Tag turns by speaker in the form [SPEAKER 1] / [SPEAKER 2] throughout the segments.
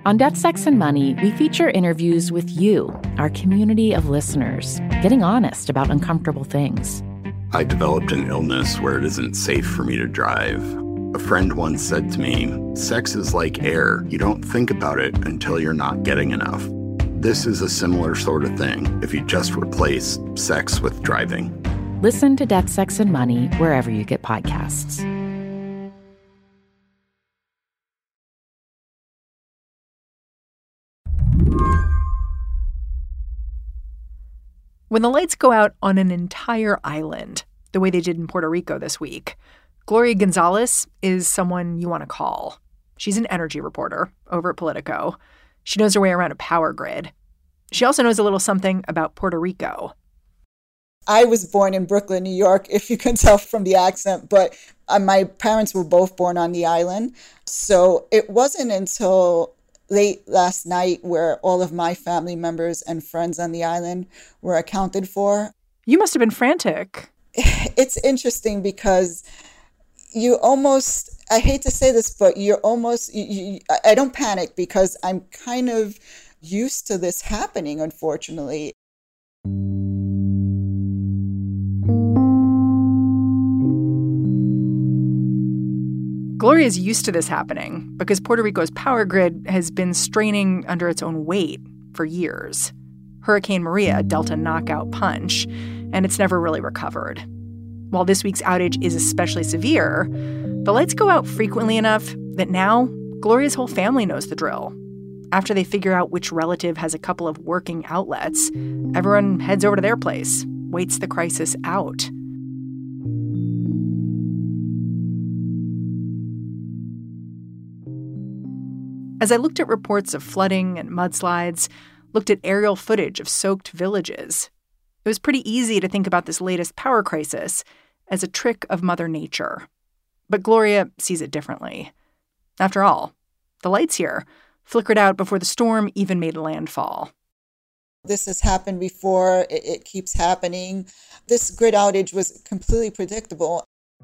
[SPEAKER 1] On Death, Sex, and Money, we feature interviews with you, our community of listeners, getting honest about uncomfortable things.
[SPEAKER 2] I developed an illness where it isn't safe for me to drive. A friend once said to me, sex is like air. You don't think about it until you're not getting enough. This is a similar sort of thing if you just replace sex with driving.
[SPEAKER 1] Listen to Death, Sex, and Money wherever you get podcasts.
[SPEAKER 3] When the lights go out on an entire island, the way they did in Puerto Rico this week, Gloria Gonzalez is someone you want to call. She's an energy reporter over at Politico. She knows her way around a power grid. She also knows a little something about Puerto Rico.
[SPEAKER 4] I was born in Brooklyn, New York, if you can tell from the accent, but my parents were both born on the island. So it wasn't until late last night where all of my family members and friends on the island were accounted for.
[SPEAKER 3] You must have been frantic.
[SPEAKER 4] It's interesting because you almost, I hate to say this, but you're almost, I don't panic because I'm kind of used to this happening, unfortunately.
[SPEAKER 3] Gloria's used to this happening because Puerto Rico's power grid has been straining under its own weight for years. Hurricane Maria dealt a knockout punch, and it's never really recovered. While this week's outage is especially severe, the lights go out frequently enough that now Gloria's whole family knows the drill. After they figure out which relative has a couple of working outlets, everyone heads over to their place, waits the crisis out. As I looked at reports of flooding and mudslides, looked at aerial footage of soaked villages, it was pretty easy to think about this latest power crisis as a trick of Mother Nature. But Gloria sees it differently. After all, the lights here flickered out before the storm even made landfall.
[SPEAKER 4] This has happened before. It keeps happening. This grid outage was completely predictable.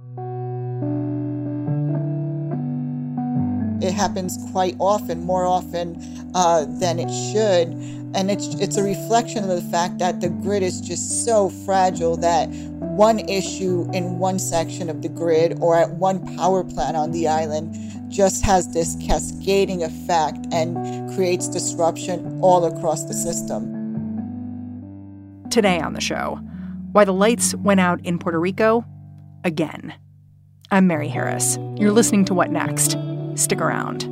[SPEAKER 4] It happens quite often, more often than it should. And it's a reflection of the fact that the grid is just so fragile that one issue in one section of the grid or at one power plant on the island just has this cascading effect and creates disruption all across the system.
[SPEAKER 3] Today on the show, why the lights went out in Puerto Rico again. I'm Mary Harris. You're listening to What Next? Stick around.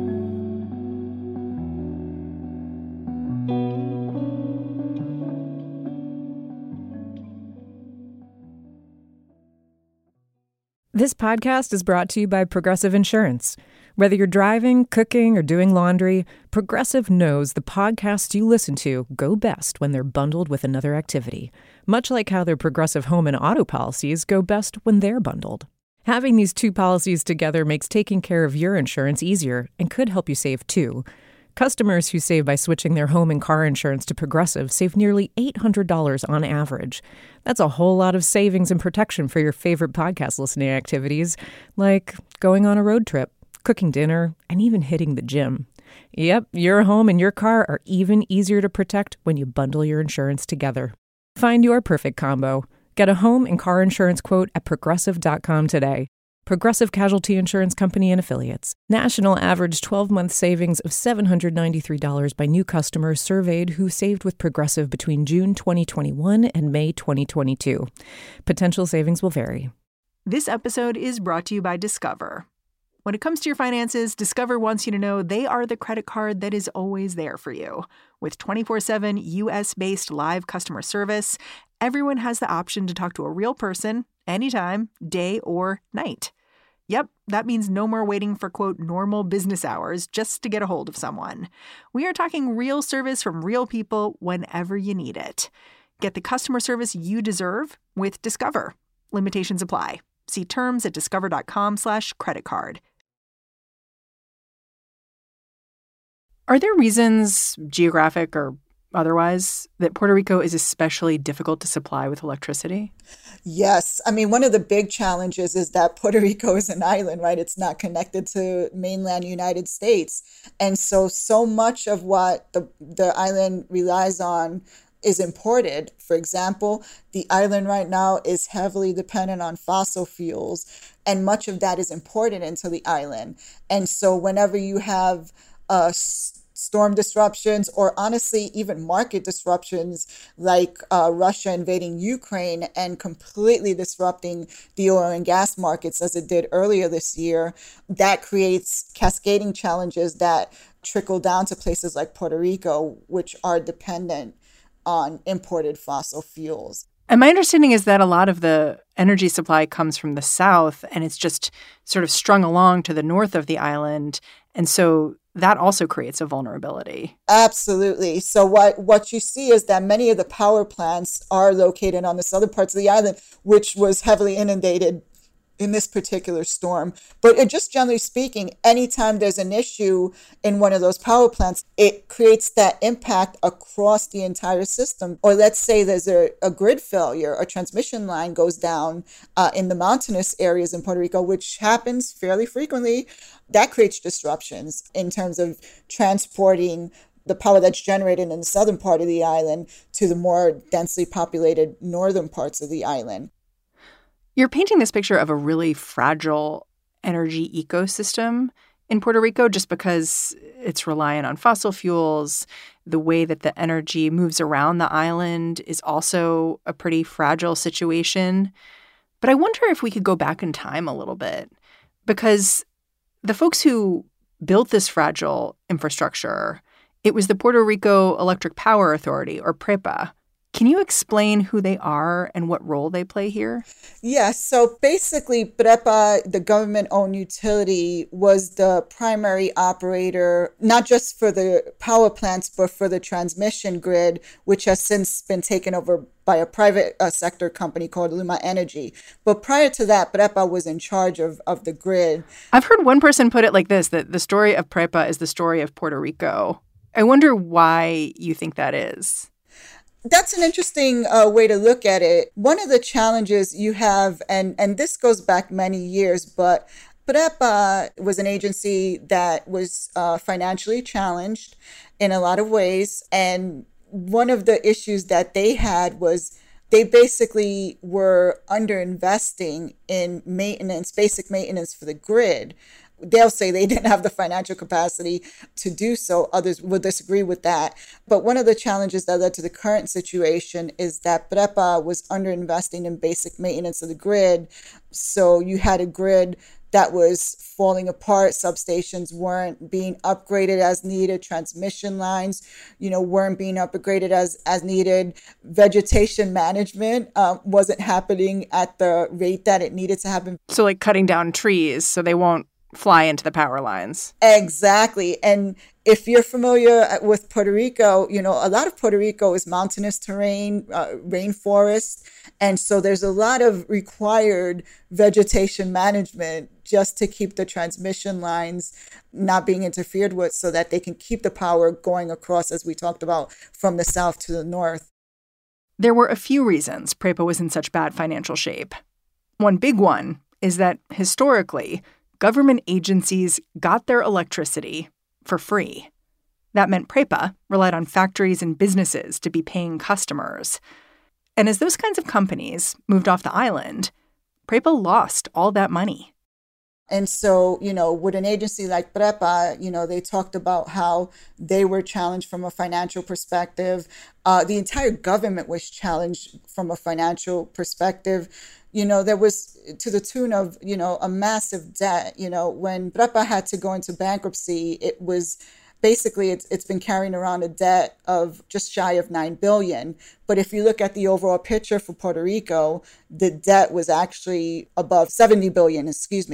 [SPEAKER 5] This podcast is brought to you by Progressive Insurance. Whether you're driving, cooking, or doing laundry, Progressive knows the podcasts you listen to go best when they're bundled with another activity, much like how their Progressive home and auto policies go best when they're bundled. Having these two policies together makes taking care of your insurance easier and could help you save, too. Customers who save by switching their home and car insurance to Progressive save nearly $800 on average. That's a whole lot of savings and protection for your favorite podcast listening activities, like going on a road trip, cooking dinner, and even hitting the gym. Yep, your home and your car are even easier to protect when you bundle your insurance together. Find your perfect combo. Get a home and car insurance quote at Progressive.com today. Progressive Casualty Insurance Company and Affiliates. National average 12-month savings of $793 by new customers surveyed who saved with Progressive between June 2021 and May 2022. Potential savings will vary.
[SPEAKER 3] This episode is brought to you by Discover. When it comes to your finances, Discover wants you to know they are the credit card that is always there for you. With 24/7 U.S.-based live customer service, everyone has the option to talk to a real person anytime, day or night. Yep, that means no more waiting for, quote, normal business hours just to get a hold of someone. We are talking real service from real people whenever you need it. Get the customer service you deserve with Discover. Limitations apply. See terms at discover.com/creditcard. Are there reasons, geographic or otherwise, that Puerto Rico is especially difficult to supply with electricity?
[SPEAKER 4] Yes. I mean, one of the big challenges is that Puerto Rico is an island, right? It's not connected to mainland United States. And so much of what the island relies on is imported. For example, the island right now is heavily dependent on fossil fuels, and much of that is imported into the island. And so whenever you have storm disruptions, or honestly, even market disruptions like Russia invading Ukraine and completely disrupting the oil and gas markets as it did earlier this year, that creates cascading challenges that trickle down to places like Puerto Rico, which are dependent on imported fossil fuels.
[SPEAKER 3] And my understanding is that a lot of the energy supply comes from the south, and it's just sort of strung along to the north of the island. And so that also creates a vulnerability.
[SPEAKER 4] Absolutely. So what you see is that many of the power plants are located on the southern parts of the island, which was heavily inundated in this particular storm. But just generally speaking, anytime there's an issue in one of those power plants, it creates that impact across the entire system. Or let's say there's a grid failure, a transmission line goes down in the mountainous areas in Puerto Rico, which happens fairly frequently. That creates disruptions in terms of transporting the power that's generated in the southern part of the island to the more densely populated northern parts of the island.
[SPEAKER 3] You're painting this picture of a really fragile energy ecosystem in Puerto Rico just because it's reliant on fossil fuels. The way that the energy moves around the island is also a pretty fragile situation. But I wonder if we could go back in time a little bit, because the folks who built this fragile infrastructure, it was the Puerto Rico Electric Power Authority, or PREPA. Can you explain who they are and what role they play here?
[SPEAKER 4] Yes. So basically, PREPA, the government-owned utility, was the primary operator, not just for the power plants, but for the transmission grid, which has since been taken over by a private sector company called Luma Energy. But prior to that, PREPA was in charge of the grid.
[SPEAKER 3] I've heard one person put it like this, that the story of PREPA is the story of Puerto Rico. I wonder why you think that is.
[SPEAKER 4] That's an interesting way to look at it. One of the challenges you have, and this goes back many years, but PREPA was an agency that was financially challenged in a lot of ways. And one of the issues that they had was they basically were underinvesting in maintenance, basic maintenance for the grid. They'll say they didn't have the financial capacity to do so. Others will disagree with that. But one of the challenges that led to the current situation is that PREPA was underinvesting in basic maintenance of the grid. So you had a grid that was falling apart. Substations weren't being upgraded as needed. Transmission lines, weren't being upgraded as needed. Vegetation management wasn't happening at the rate that it needed to happen.
[SPEAKER 3] So like cutting down trees so they won't fly into the power lines.
[SPEAKER 4] Exactly. And if you're familiar with Puerto Rico, a lot of Puerto Rico is mountainous terrain, rainforest. And so there's a lot of required vegetation management just to keep the transmission lines not being interfered with so that they can keep the power going across, as we talked about, from the south to the north.
[SPEAKER 3] There were a few reasons PREPA was in such bad financial shape. One big one is that historically, government agencies got their electricity for free. That meant PREPA relied on factories and businesses to be paying customers. And as those kinds of companies moved off the island, PREPA lost all that money.
[SPEAKER 4] And so, with an agency like PREPA, they talked about how they were challenged from a financial perspective. The entire government was challenged from a financial perspective. There was to the tune of, a massive debt. When PREPA had to go into bankruptcy, it was basically it's been carrying around a debt of just shy of $9 billion. But if you look at the overall picture for Puerto Rico, the debt was actually above $70 billion,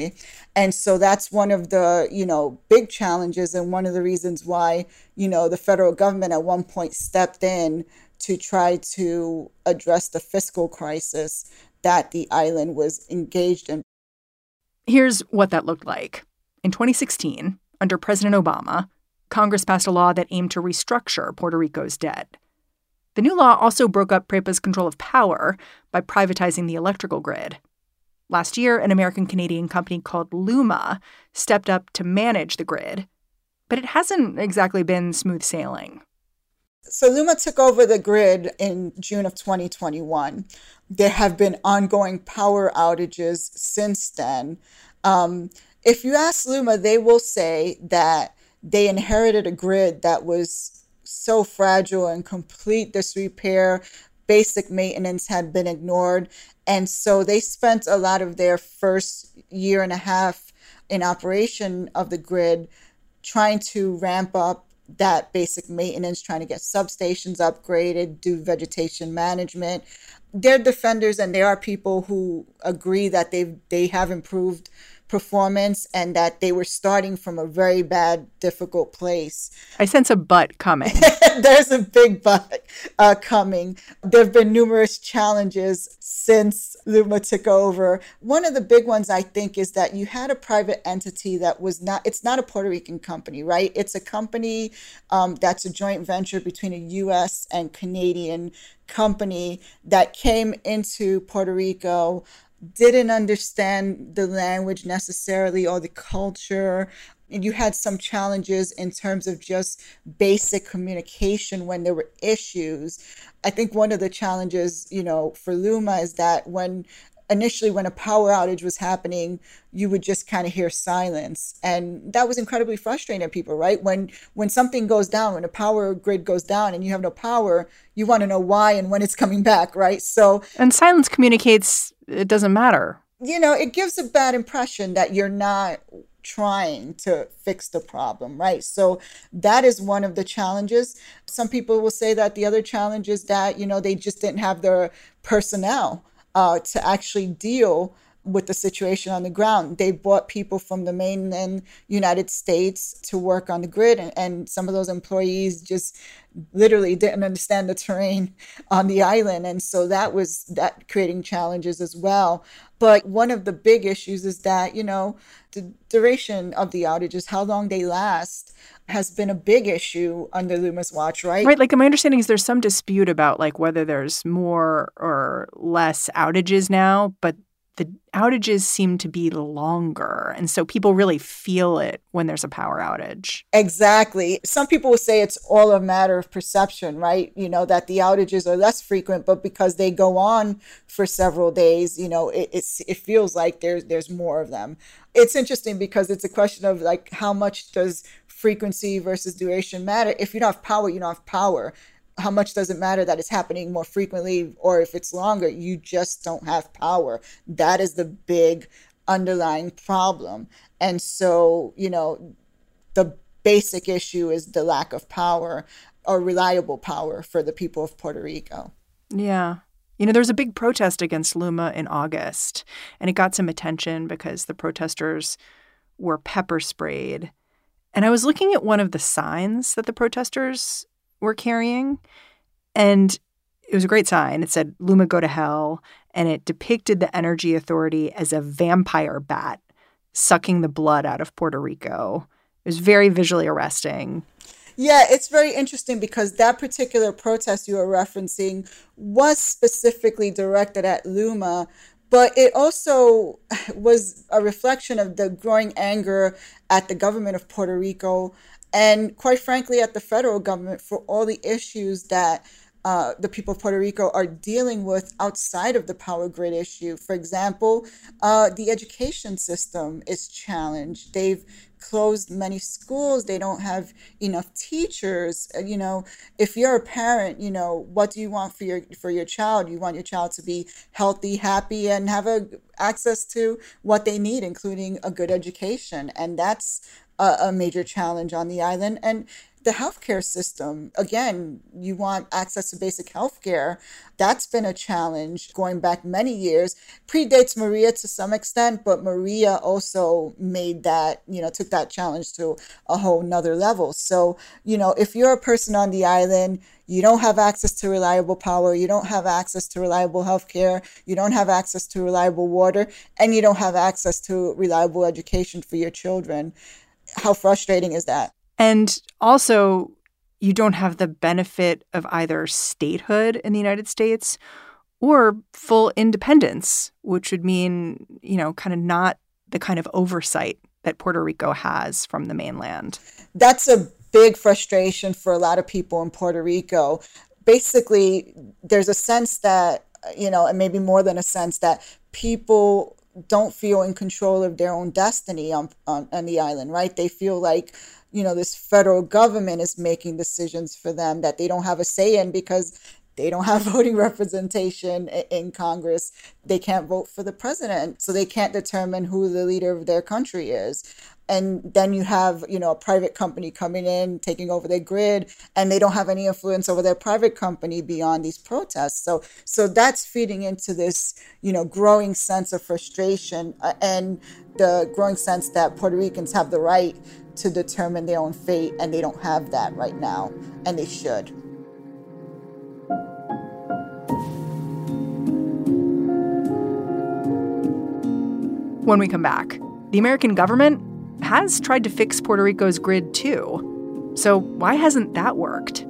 [SPEAKER 4] And so that's one of the, big challenges and one of the reasons why, the federal government at one point stepped in to try to address the fiscal crisis that the island was engaged in.
[SPEAKER 3] Here's what that looked like. In 2016, under President Obama, Congress passed a law that aimed to restructure Puerto Rico's debt. The new law also broke up PREPA's control of power by privatizing the electrical grid. Last year, an American-Canadian company called LUMA stepped up to manage the grid. But it hasn't exactly been smooth sailing.
[SPEAKER 4] So LUMA took over the grid in June of 2021. There have been ongoing power outages since then. If you ask LUMA, they will say that they inherited a grid that was so fragile and complete disrepair. Basic maintenance had been ignored. And so they spent a lot of their first year and a half in operation of the grid trying to ramp up that basic maintenance, trying to get substations upgraded, do vegetation management. They're defenders, and there are people who agree that they have improved performance and that they were starting from a very bad, difficult place.
[SPEAKER 3] I sense a but coming.
[SPEAKER 4] There's a big but coming. There have been numerous challenges since LUMA took over. One of the big ones, I think, is that you had a private entity that it's not a Puerto Rican company, right? It's a company that's a joint venture between a U.S. and Canadian company that came into Puerto Rico, didn't understand the language necessarily or the culture. And you had some challenges in terms of just basic communication when there were issues. I think one of the challenges, for LUMA is that initially when a power outage was happening, you would just kind of hear silence. And that was incredibly frustrating to people, right? When something goes down, when a power grid goes down and you have no power, you want to know why and when it's coming back, right?
[SPEAKER 3] And silence communicates it doesn't matter.
[SPEAKER 4] It gives a bad impression that you're not trying to fix the problem, right? So that is one of the challenges. Some people will say that the other challenge is that, they just didn't have the personnel to actually deal with the situation on the ground. They brought people from the mainland United States to work on the grid, and some of those employees just literally didn't understand the terrain on the island. And so that creating challenges as well. But one of the big issues is that, the duration of the outages, how long they last, has been a big issue under LUMA's watch, right?
[SPEAKER 3] Right. Like, my understanding is there's some dispute about whether there's more or less outages now, but the outages seem to be longer. And so people really feel it when there's a power outage.
[SPEAKER 4] Exactly. Some people will say it's all a matter of perception, right? That the outages are less frequent, but because they go on for several days, it feels like there's more of them. It's interesting because it's a question of how much does frequency versus duration matter? If you don't have power, you don't have power. How much does it matter that it's happening more frequently, or if it's longer? You just don't have power. That is the big underlying problem. And so, the basic issue is the lack of power or reliable power for the people of Puerto Rico.
[SPEAKER 3] Yeah. There was a big protest against LUMA in August, and it got some attention because the protesters were pepper sprayed. And I was looking at one of the signs that the protesters were carrying, and it was a great sign. It said, "LUMA go to hell," and it depicted the Energy Authority as a vampire bat sucking the blood out of Puerto Rico. It was very visually arresting.
[SPEAKER 4] Yeah, it's very interesting because that particular protest you were referencing was specifically directed at LUMA, but it also was a reflection of the growing anger at the government of Puerto Rico and, quite frankly, at the federal government for all the issues that the people of Puerto Rico are dealing with outside of the power grid issue. For example, the education system is challenged. They've closed many schools. They don't have enough teachers. If you're a parent, what do you want for your child? You want your child to be healthy, happy, and have access to what they need, including a good education. And that's a major challenge on the island. And the healthcare system, again, you want access to basic healthcare. That's been a challenge going back many years. Predates Maria to some extent, but Maria also made that, took that challenge to a whole nother level. So, if you're a person on the island, you don't have access to reliable power, you don't have access to reliable healthcare, you don't have access to reliable water, and you don't have access to reliable education for your children. How frustrating is that?
[SPEAKER 3] And also, you don't have the benefit of either statehood in the United States or full independence, which would mean, kind of not the kind of oversight that Puerto Rico has from the mainland.
[SPEAKER 4] That's a big frustration for a lot of people in Puerto Rico. Basically, there's a sense that, and maybe more than a sense, that people don't feel in control of their own destiny on the island, right? They feel like, this federal government is making decisions for them that they don't have a say in because they don't have voting representation in Congress. They can't vote for the president, so they can't determine who the leader of their country is. And then you have, a private company coming in, taking over their grid, and they don't have any influence over their private company beyond these protests. So that's feeding into this, growing sense of frustration and the growing sense that Puerto Ricans have the right to determine their own fate, and they don't have that right now, and they should.
[SPEAKER 3] When we come back, the American government has tried to fix Puerto Rico's grid too. So why hasn't that worked?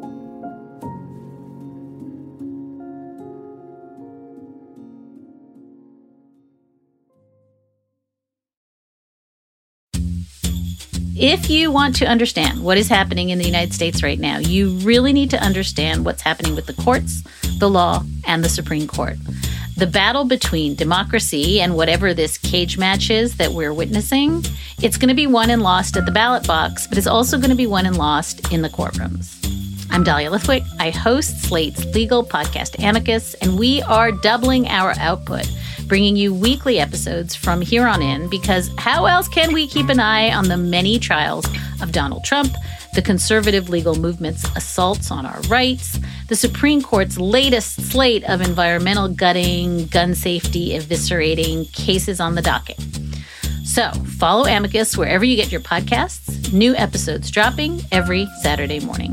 [SPEAKER 6] If you want to understand what is happening in the United States right now, you really need to understand what's happening with the courts, the law, and the Supreme Court. The battle between democracy and whatever this cage match is that we're witnessing, it's going to be won and lost at the ballot box, but it's also going to be won and lost in the courtrooms. I'm Dahlia Lithwick. I host Slate's legal podcast Amicus, and we are doubling our output, bringing you weekly episodes from here on in, because how else can we keep an eye on the many trials of Donald Trump, the conservative legal movement's assaults on our rights, the Supreme Court's latest slate of environmental gutting, gun safety eviscerating cases on the docket. So follow Amicus wherever you get your podcasts. New episodes dropping every Saturday morning.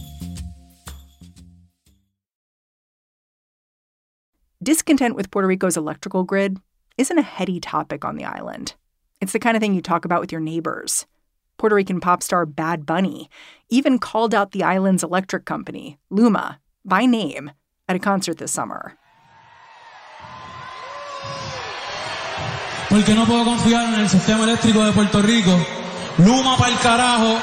[SPEAKER 3] Discontent with Puerto Rico's electrical grid isn't a heady topic on the island. It's the kind of thing you talk about with your neighbors. Puerto Rican pop star Bad Bunny even called out the island's electric company, Luma, by name at a concert this summer.
[SPEAKER 7] Porque no puedo confiar en el sistema eléctrico de Puerto Rico. Luma pa'l carajo.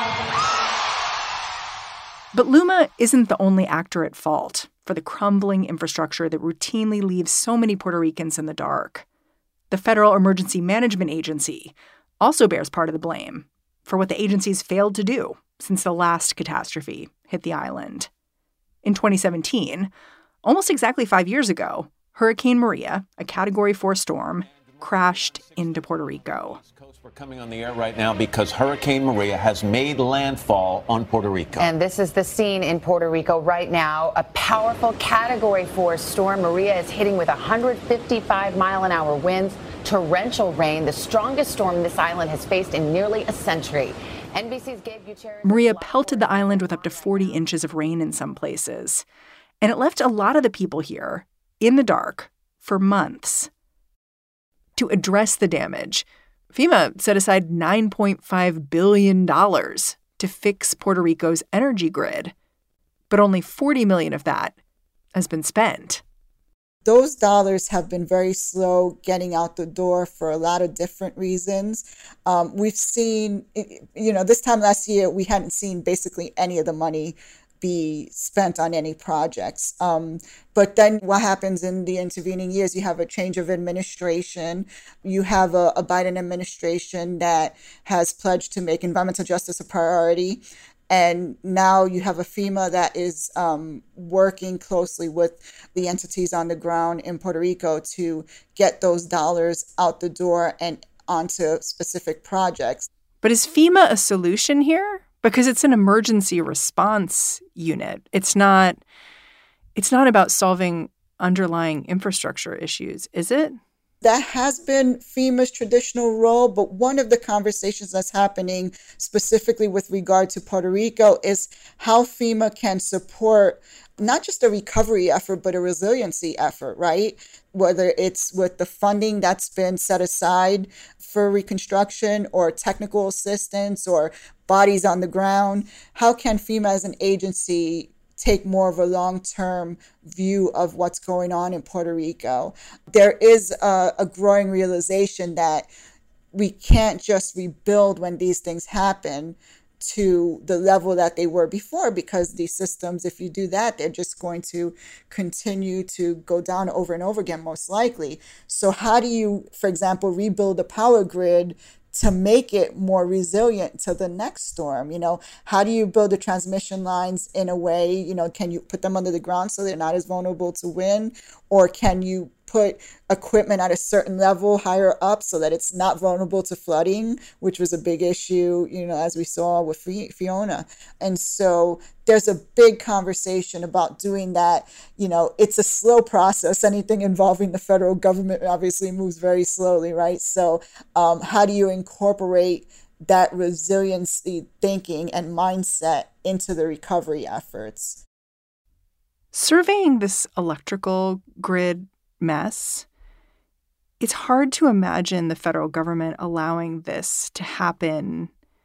[SPEAKER 3] But Luma isn't the only actor at fault for the crumbling infrastructure that routinely leaves so many Puerto Ricans in the dark. The Federal Emergency Management Agency also bears part of the blame for what the agency's failed to do since the last catastrophe hit the island. In 2017, almost exactly 5 years ago, Hurricane Maria, a Category 4 storm, crashed into Puerto Rico.
[SPEAKER 8] We're coming on the air right now because Hurricane Maria has made landfall on Puerto Rico.
[SPEAKER 9] And this is the scene in Puerto Rico right now. A powerful Category 4 storm. Maria is hitting with 155-mile-an-hour winds, torrential rain, the strongest storm this island has faced in nearly a century. NBC's Gabe Gutierrez.
[SPEAKER 3] Maria pelted the island with up to 40 inches of rain in some places. And it left a lot of the people here in the dark for months. To address the damage, FEMA set aside $9.5 billion to fix Puerto Rico's energy grid. But only $40 million of that has been spent.
[SPEAKER 4] Those dollars have been very slow getting out the door for a lot of different reasons. We've seen, this time last year, we hadn't seen basically any of the money be spent on any projects. But then what happens in the intervening years? You have a change of administration. You have a Biden administration that has pledged to make environmental justice a priority. And now you have a FEMA that is working closely with the entities on the ground in Puerto Rico to get those dollars out the door and onto specific projects.
[SPEAKER 3] But is FEMA a solution here? Because it's an emergency response unit. It's not about solving underlying infrastructure issues, is it?
[SPEAKER 4] That has been FEMA's traditional role, but one of the conversations that's happening specifically with regard to Puerto Rico is how FEMA can support not just a recovery effort, but a resiliency effort, right? Whether it's with the funding that's been set aside for reconstruction or technical assistance or bodies on the ground, how can FEMA as an agency take more of a long-term view of what's going on in Puerto Rico? There is a growing realization that we can't just rebuild when these things happen to the level that they were before, because these systems, if you do that, they're just going to continue to go down over and over again, most likely. So how do you, for example, rebuild a power grid to make it more resilient to the next storm? How do you build the transmission lines in a way, can you put them under the ground so they're not as vulnerable to wind? Or can you put equipment at a certain level higher up so that it's not vulnerable to flooding, which was a big issue, as we saw with Fiona. And so there's a big conversation about doing that. It's a slow process. Anything involving the federal government obviously moves very slowly, right? So how do you incorporate that resiliency thinking and mindset into the recovery efforts?
[SPEAKER 3] Surveying this electrical grid mess, it's hard to imagine the federal government allowing this to happen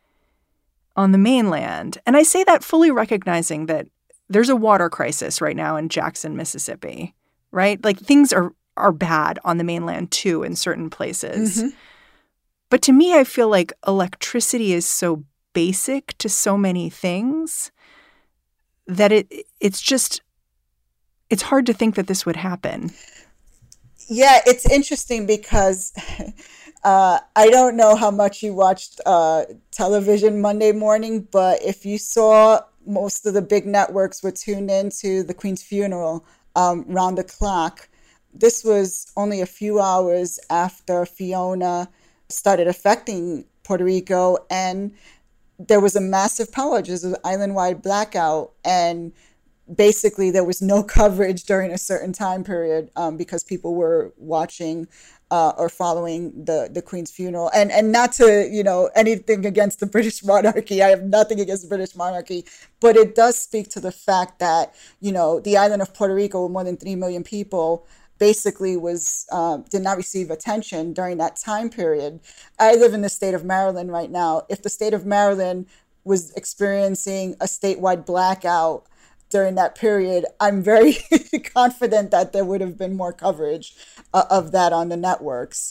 [SPEAKER 3] on the mainland. And I say that fully recognizing that there's a water crisis right now in Jackson, Mississippi, right? Like things are bad on the mainland too in certain places. Mm-hmm. But to me, I feel like electricity is so basic to so many things that it's hard to think that this would happen.
[SPEAKER 4] Yeah, it's interesting because I don't know how much you watched television Monday morning, but if you saw, most of the big networks were tuned into the Queen's funeral round the clock. This was only a few hours after Fiona started affecting Puerto Rico, and there was a massive power outage, an island-wide blackout, and basically there was no coverage during a certain time period because people were watching or following the Queen's funeral. And not to, anything against the British monarchy. I have nothing against the British monarchy, but it does speak to the fact that, the island of Puerto Rico with more than 3 million people basically did not receive attention during that time period. I live in the state of Maryland right now. If the state of Maryland was experiencing a statewide blackout during that period, I'm very confident that there would have been more coverage of that on the networks.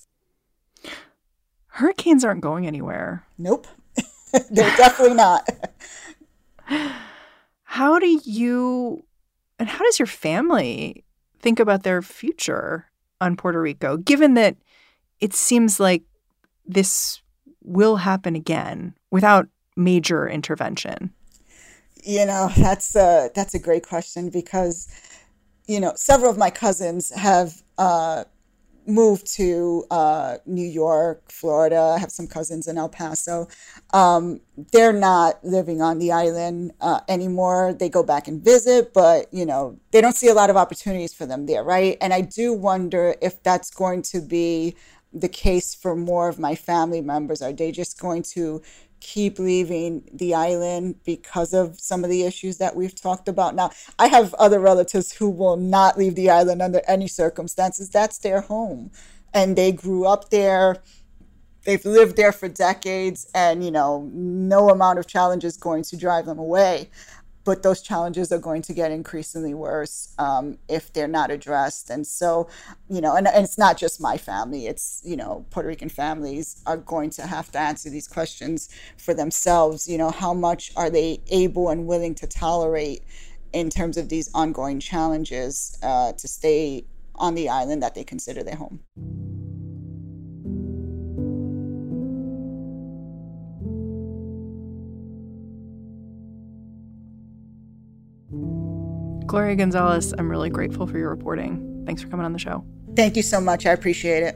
[SPEAKER 3] Hurricanes aren't going anywhere.
[SPEAKER 4] Nope. They're definitely not.
[SPEAKER 3] How does your family think about their future on Puerto Rico, given that it seems like this will happen again without major intervention?
[SPEAKER 4] That's a great question because, several of my cousins have moved to New York, Florida. I have some cousins in El Paso. They're not living on the island anymore. They go back and visit, but, they don't see a lot of opportunities for them there, right? And I do wonder if that's going to be the case for more of my family members. Are they just going to keep leaving the island because of some of the issues that we've talked about? Now, I have other relatives who will not leave the island under any circumstances. That's their home. And they grew up there. They've lived there for decades. And, no amount of challenge is going to drive them away. But those challenges are going to get increasingly worse if they're not addressed. And so, and it's not just my family. It's, Puerto Rican families are going to have to answer these questions for themselves. How much are they able and willing to tolerate in terms of these ongoing challenges to stay on the island that they consider their home?
[SPEAKER 3] Gloria Gonzalez, I'm really grateful for your reporting. Thanks for coming on the show.
[SPEAKER 4] Thank you so much. I appreciate it.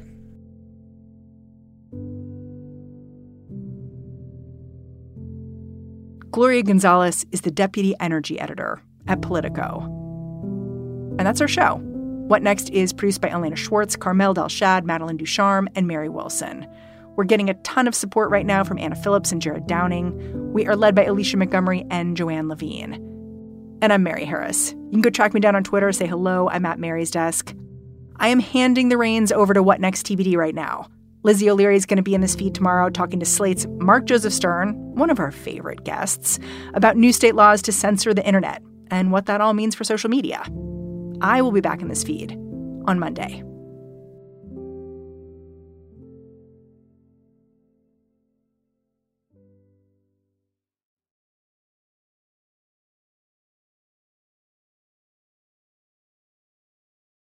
[SPEAKER 3] Gloria Gonzalez is the deputy energy editor at Politico. And that's our show. What Next is produced by Elena Schwartz, Carmel Delshad, Madeline Ducharme, and Mary Wilson. We're getting a ton of support right now from Anna Phillips and Jared Downing. We are led by Alicia Montgomery and Joanne Levine. And I'm Mary Harris. You can go track me down on Twitter, say hello. I'm at Mary's Desk. I am handing the reins over to What Next TBD right now. Lizzie O'Leary is going to be in this feed tomorrow talking to Slate's Mark Joseph Stern, one of our favorite guests, about new state laws to censor the internet and what that all means for social media. I will be back in this feed on Monday.